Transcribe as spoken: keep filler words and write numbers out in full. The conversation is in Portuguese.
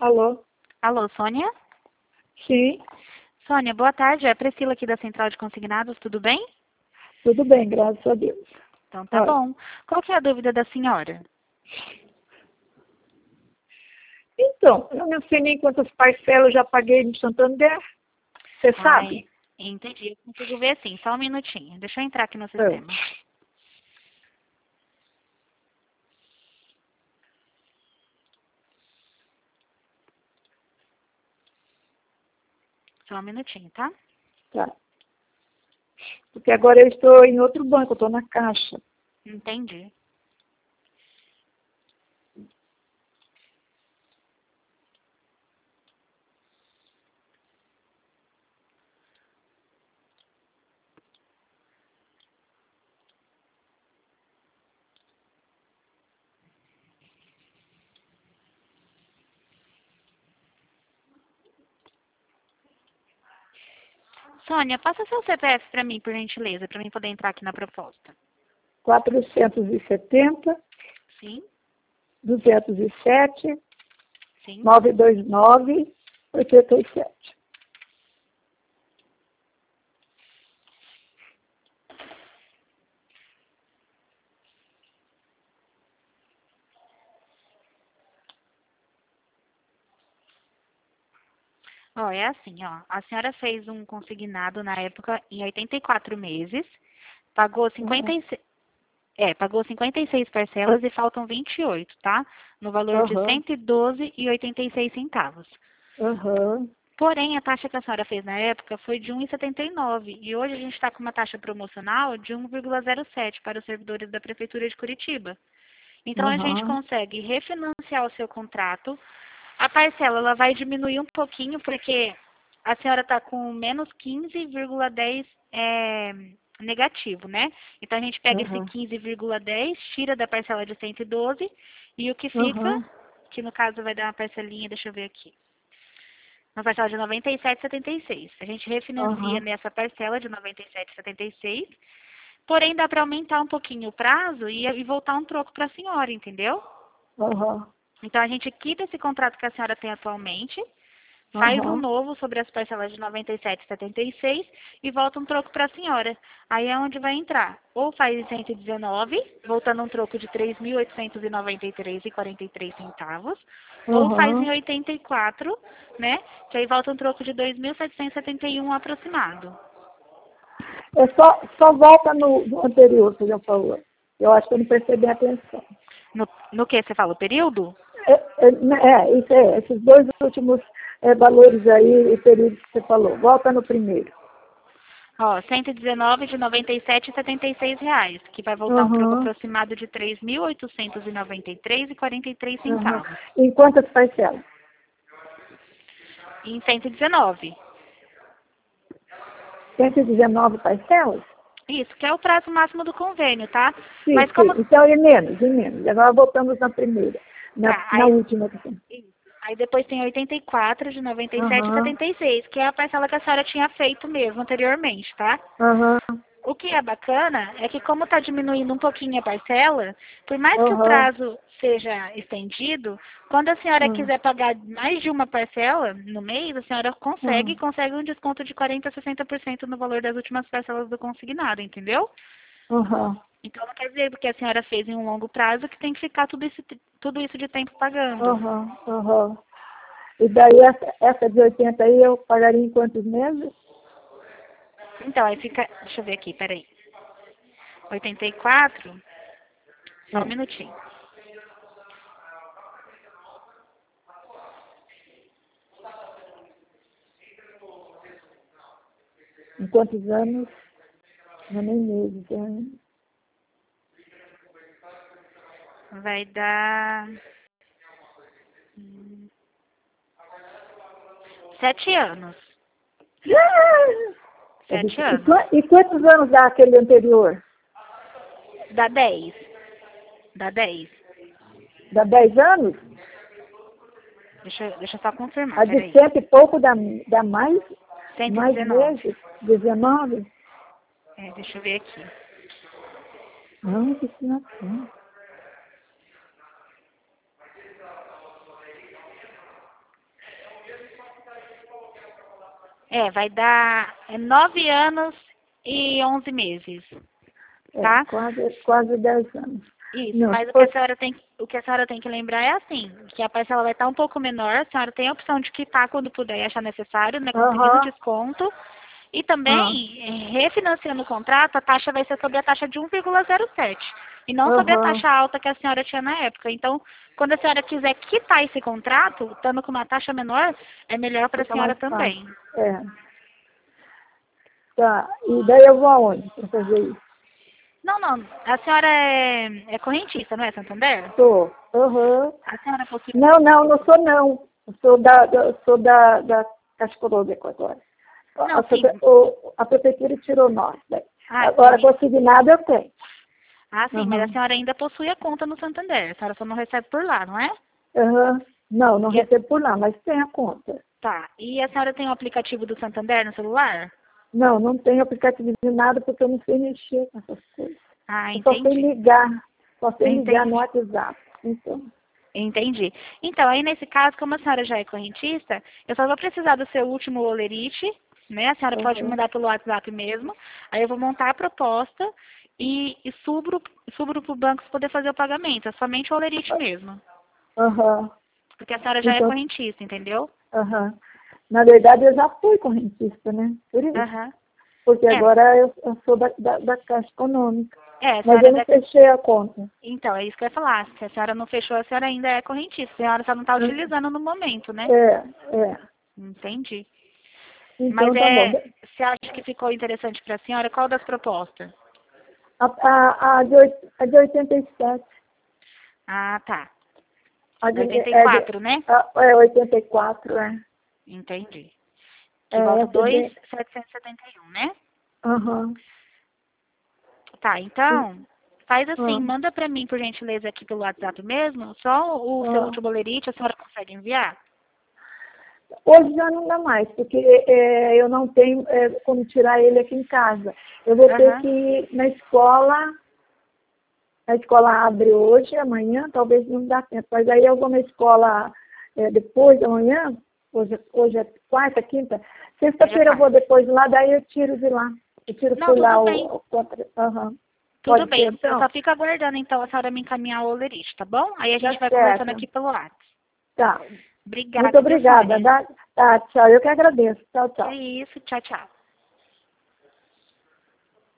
Alô? Alô, Sônia? Sim, Sônia, boa tarde. É a Priscila aqui da Central de Consignados, tudo bem? tudo bem, graças a Deus. Então tá Olha, bom. Qual que é a dúvida da senhora? então, eu não sei nem quantas parcelas eu já paguei no Santander. Você Ai, sabe? entendi. Eu consigo ver sim. Só um minutinho. Deixa eu entrar aqui no É. sistema. Só um minutinho, tá? Tá. Porque agora eu estou em outro banco, eu estou na Caixa. Entendi. Sônia, passa seu C P F para mim, por gentileza, para mim poder entrar aqui na proposta. quatrocentos e setenta, Sim? duzentos e sete, Sim? novecentos e vinte e nove, oitenta e sete. Ó, é assim, ó. A senhora fez um consignado na época em oitenta e quatro meses, pagou cinquenta Uhum. e seis. É, pagou cinquenta e seis parcelas e faltam vinte e oito, tá? No valor de Aham, cento e doze e oitenta e seis centavos. aham, Porém, a taxa que a senhora fez na época foi de um e setenta e nove e hoje a gente está com uma taxa promocional de um vírgula zero sete para os servidores da Prefeitura de Curitiba. Então, a gente aham, consegue refinanciar o seu contrato. A parcela ela vai diminuir um pouquinho porque a senhora está com menos quinze vírgula dez é, negativo, né? Então a gente pega esse aham, quinze vírgula dez, tira da parcela de cento e doze e o que fica, aham, que no caso vai dar uma parcelinha, deixa eu ver aqui, uma parcela de noventa e sete vírgula setenta e seis. A gente refinancia aham, nessa parcela de noventa e sete vírgula setenta e seis, porém dá para aumentar um pouquinho o prazo e, e voltar um troco para a senhora, entendeu? aham, Então a gente quita esse contrato que a senhora tem atualmente, faz um aham. novo sobre as parcelas de noventa e sete vírgula setenta e seis e volta um troco para a senhora. Aí é onde vai entrar. Ou faz em cento e dezenove, voltando um troco de três mil oitocentos e noventa e três reais e quarenta e três centavos, ou faz em Aham. oitenta e quatro, né? Que aí volta um troco de dois mil setecentos e setenta e um aproximado. É só, só volta no, no anterior, que você já falou. Eu acho que eu não percebi a atenção. No, no que você fala? O período? É, é, é, isso é, esses dois últimos é, valores aí, e períodos que você falou. Volta no primeiro. Ó, cento e dezenove de noventa e sete e setenta e seis reais, que vai voltar um troco Uhum, aproximado de três mil oitocentos e noventa e três e quarenta e três uhum. centavos. Em quantas parcelas? Em cento e dezenove. cento e dezenove parcelas? Isso, que é o prazo máximo do convênio, tá? Sim, Mas sim. como. Então, é menos, é menos. Agora voltamos na primeira, na, Tá, na aí, última. isso. Aí depois tem oitenta e quatro de noventa e sete e Aham, setenta e seis, que é a parcela que a senhora tinha feito mesmo anteriormente, tá? aham, O que é bacana é que como está diminuindo um pouquinho a parcela, por mais que o aham, prazo seja estendido, quando a senhora aham, quiser pagar mais de uma parcela no mês, a senhora consegue, aham, consegue um desconto de quarenta a sessenta por cento no valor das últimas parcelas do consignado, entendeu? aham, Então não quer dizer porque a senhora fez em um longo prazo que tem que ficar tudo isso, tudo isso de tempo pagando. aham, aham. E daí, essa, essa de oitenta aí, eu pagaria em quantos meses? Então, aí fica. Deixa eu ver aqui, peraí. oitenta e quatro, só um É. minutinho. Em quantos anos? Não, nem meses. Né? Vai dar. hum, Sete anos. É Sete difí- E, anos. qua- e quantos anos dá aquele anterior? Dá dez. Dá dez. Dá dez anos? Deixa, eu- deixa eu só confirmar, A de peraí. cento e pouco dá, dá mais, Cento e mais dezenove. meses? dezenove? É, deixa eu ver aqui. Não, que isso não é assim. É, vai dar é, nove anos e onze meses. Tá? É, quase, quase dez anos. Isso, Não, mas o que, foi- a senhora tem, o que a senhora tem que lembrar é assim, que a parcela vai estar um pouco menor, a senhora tem a opção de quitar quando puder e achar necessário, né, conseguindo Aham. desconto. E Ah, também, eh, refinanciando o contrato, a taxa vai ser sobre a taxa de um vírgula zero sete e não sobre a aham. taxa alta que a senhora tinha na época. Então, quando a senhora quiser quitar esse contrato, estando com uma taxa menor, é melhor para a Fica senhora mais fácil. também. É. Tá. E daí eu vou aonde para fazer isso? Não, não, a senhora é, é correntista, não é, Santander? Sou. Aham. A senhora possui... Não, não, não sou não. Eu sou da, da, sou da, da Caixa Econômica agora. A, Não, a, sim. prefe- o- a prefeitura tirou nós. Daí. Ah, Agora, corrente. consignado eu tenho. Ah, sim, mas a Aham. senhora ainda possui a conta no Santander. A senhora só não recebe por lá, não é? Aham. Não, não E a- recebo por lá, mas tem a conta. Tá. E a senhora tem o aplicativo do Santander no celular? Não, não tenho aplicativo de nada porque eu não sei mexer com essas coisas. Ah, Eu só sei entendi. ligar. Só sei ligar no Entendi. WhatsApp. Então, Entendi. Então, aí nesse caso, como a senhora já é correntista, eu só vou precisar do seu último olerite, né? A senhora pode me aham. mandar pelo WhatsApp mesmo. Aí eu vou montar a proposta e, e subro, subro para o banco poder fazer o pagamento. É somente o olerite mesmo. Aham. Porque a senhora já é Então, correntista, entendeu? aham. Na verdade, eu já fui correntista, né? Por isso. Aham. Porque É, agora eu, eu sou da, da, da Caixa Econômica. é, a Mas senhora eu é não da... fechei a conta. Então, é isso que eu ia falar. Se a senhora não fechou, a senhora ainda é correntista. A senhora só não está utilizando no momento, né? É, é. Entendi. Mas Então tá bom. é, você acha que ficou interessante para a senhora? Qual das propostas? A, a, a, de, oit- a de oitenta e sete. Ah, tá. A De de, oitenta e é, de, quatro, né? a, é oitenta e quatro, é. Entendi. É, Que volta essa é dois mil bem. setecentos e setenta e um, né? Aham. Tá, então, faz assim, Aham. manda para mim, por gentileza, aqui pelo WhatsApp mesmo, só o seu Aham. último bolerite, a senhora consegue enviar? Hoje já não dá mais, porque é, eu não tenho é, como tirar ele aqui em casa. Eu vou ter Aham. que ir na escola. A escola abre hoje, amanhã, talvez não dá tempo. Mas aí eu vou na escola é, depois, amanhã, hoje, hoje é quarta, quinta. Hoje é Sexta-feira eu vou quarta. depois lá, daí eu tiro de lá. Eu tiro Não, por lá tudo bem. o, o contra. Aham. Tudo Pode bem, ser, eu eu então? só fico aguardando então a senhora me encaminhar o olerite, tá bom? Aí a Tá gente vai conversando certo. aqui pelo WhatsApp. Tá. Muito Obrigada, viu, obrigada. Sônia? Tá, tá, tchau. Eu que agradeço. Tchau, Que tchau. isso, tchau, tchau.